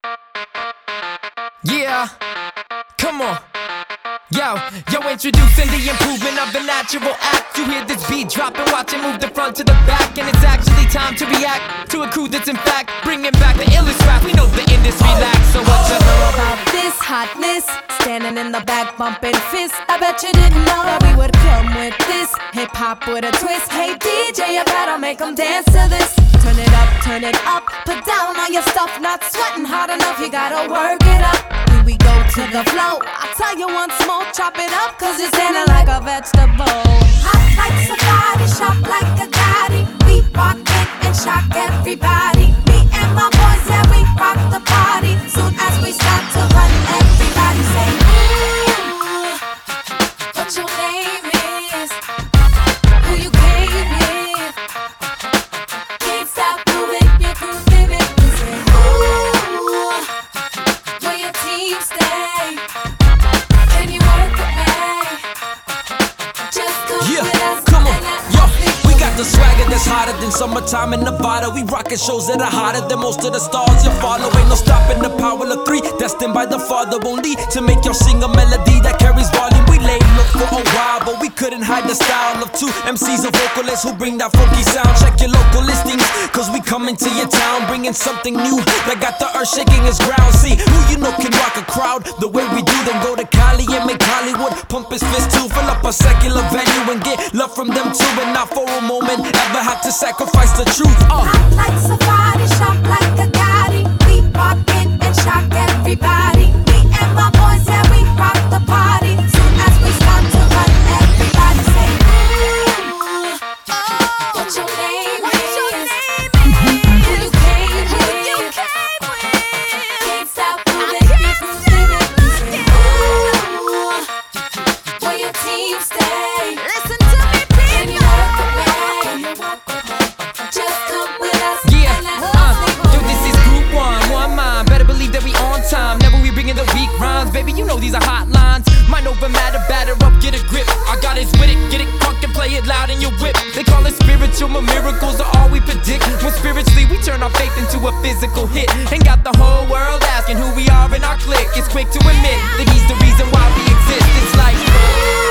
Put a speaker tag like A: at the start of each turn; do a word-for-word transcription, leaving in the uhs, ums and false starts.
A: Yeah, come on. Yo, yo, introducing the improvement of the natural act. You hear this beat drop and watch it move the front to the back. And it's actually time to react to a crew that's in fact bringing back the illest rap. We know the industry lacks, so what you know
B: about this hotness? Standing in the back bumping fists. I bet you didn't know that we would come with this hip-hop with a twist. Hey D J, you better make them dance to this. Turn it up, turn it up. Put down all your stuff, not sweating hard enough. You gotta work it up. Here we go to the flow. I tell you once more, chop it up, cause you're standing like a vegetable. Hot like somebody, sharp like a daddy. We rock it and shock everybody. Me and my boys, yeah, we rock the party. Soon as we start to run, everybody say, ooh, what your name is, who you came with. Can't stop moving, you're grooving it. We say, ooh, where your team stay. Can you work with me? Just come
C: Yeah,
B: with us.
C: come on, yo. We got the swagger that's hotter than summertime in Nevada. We rockin' shows that are hotter than most of the stars you follow. Ain't no stopping the power of three, destined by the Father only to make y'all sing a melody that carries volume. We laid low for a while, but we couldn't hide the style of two M Cs and vocalists who bring that funky sound. Check your local listings, cause we coming to your town, bringing something new that got the earth shaking its ground. See who you know can rock a crowd the way we do. Then go to Cali and make Hollywood pump his fist too. Fill up a secular venue and get love from them too, and not for a moment ever have to sacrifice the truth. Uh.
B: Hot like somebody, sharp like a Gotti. We rock it and shock everybody. Me and my boys, yeah, we rock the party. Soon as we start to run, everybody say, ooh, what your name is, who you came with. Can't stop moving, you're grooving it. We say, ooh, where your team stay. Listen to me, baby. Can you work with me? Just come with us.
A: Yeah, uh, yo, this is group one, one mind. Better believe that we on time. Never we bringing the weak rhymes, baby. You know these are hot lines. Mind over matter, batter up, get a grip. I got it with it, get it crunk and play it loud in your whip. They call it spiritual, but miracles are all we predict. When spiritually we turn our faith into a physical hit, and got the whole world asking who we are in our clique. It's quick to admit that he's the reason why we exist. It's like.